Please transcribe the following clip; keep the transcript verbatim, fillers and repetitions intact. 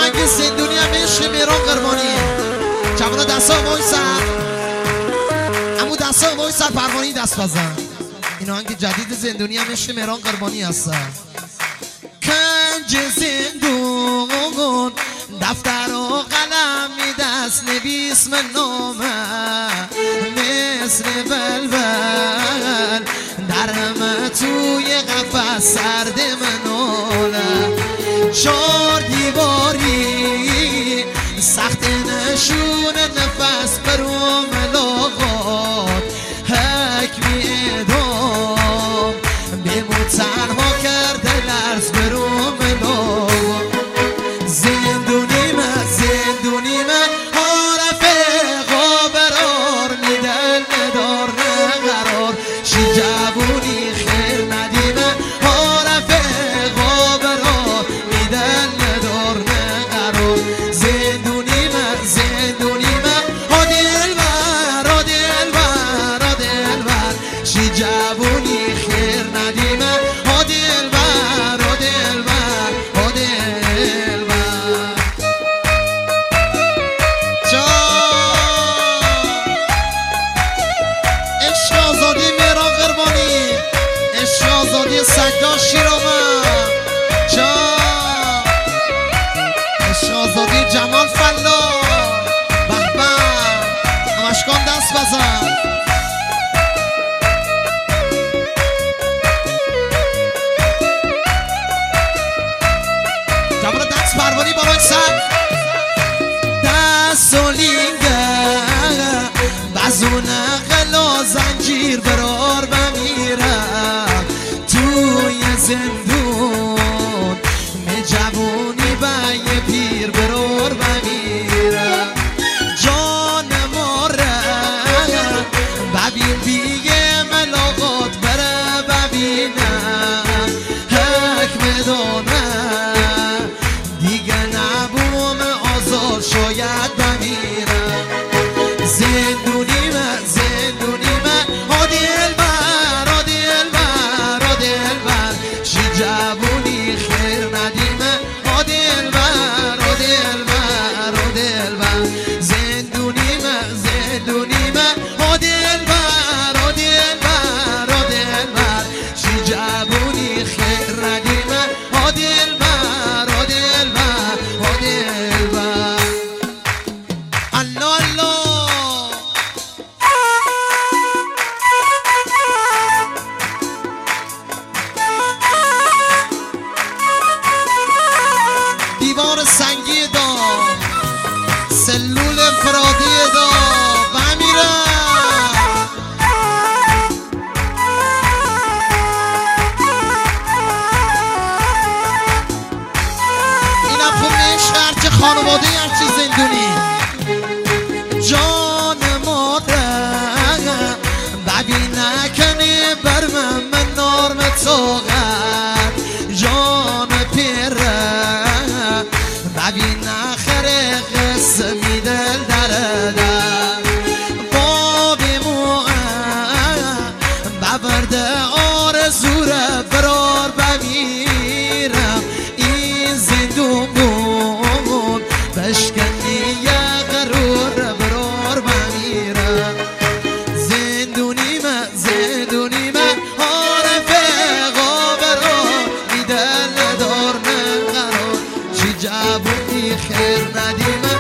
آهنگ زندونی هم عشق مهران قربانی. جوانا دستا وایسن، امو دستا وایسن پروانی دست بزن. این آهنگ جدید زندونی هم عشق مهران قربانی هستن. کنج زندون دفتر و قلم می دست نویس من نامه مثل بلبل در همه توی قفص سرد منوله چار دیواری سخت نشون نفس برو ملاقات حکمی ادام بیمو تنها کرده لرز برو ملاقات زندونی من زندونی من حرفه قابرار میدل ندار نقرار شی جوونی خیر ندیمه حرفه قابرار میدل ندار نقرار زندونی من زندونی من ها دلبر ها دلبر ها دلبر شی جوونی خیر ندیمه ها دلبر ها دلبر ها دلبر عشق آزادی مهران قربانی، عشق آزادی سگدار شیرامن جا، عشق آزادی جمال فلا بهبه همشکان دست بزن. جمال دست پروانی بابای سب دست و لینگه بزونه غلا زنجیر برار بمیرم توی زندون می جوونی به یه پیر برار بمیرم جان ماره ببین بیه ملاقات بره ببینم حکم دانه دیگه نبوم آزاد شاید بمیرم زندونی من زندونی من ها دلبر ها دلبر ها دلبر شی جوونی خیر ندیمه ها دلبر ها دلبر ها دلبر زندونی من زندونی من ها دلبر ها دلبر ها دلبر شی جوونی خیر ندیمه ها دلبر ها دلبر ها دلبر الله الله دیوار سنگی دا سلول انفرادی دا بمیره این هم خوب نیست هرچه خانواده هرچه زندونی جان مادر ببین نکنی بر من من نارم طاقت جان پیره ببین نخره قصه میدل در در بابی موه ببرده آرزو را برار بمیرم این زندون بود بشکنی یه غرور برار بمیرم زندونی من زندونی من حرفه قابرار میدل ندار نقرار چی جوونی خیر ندیمه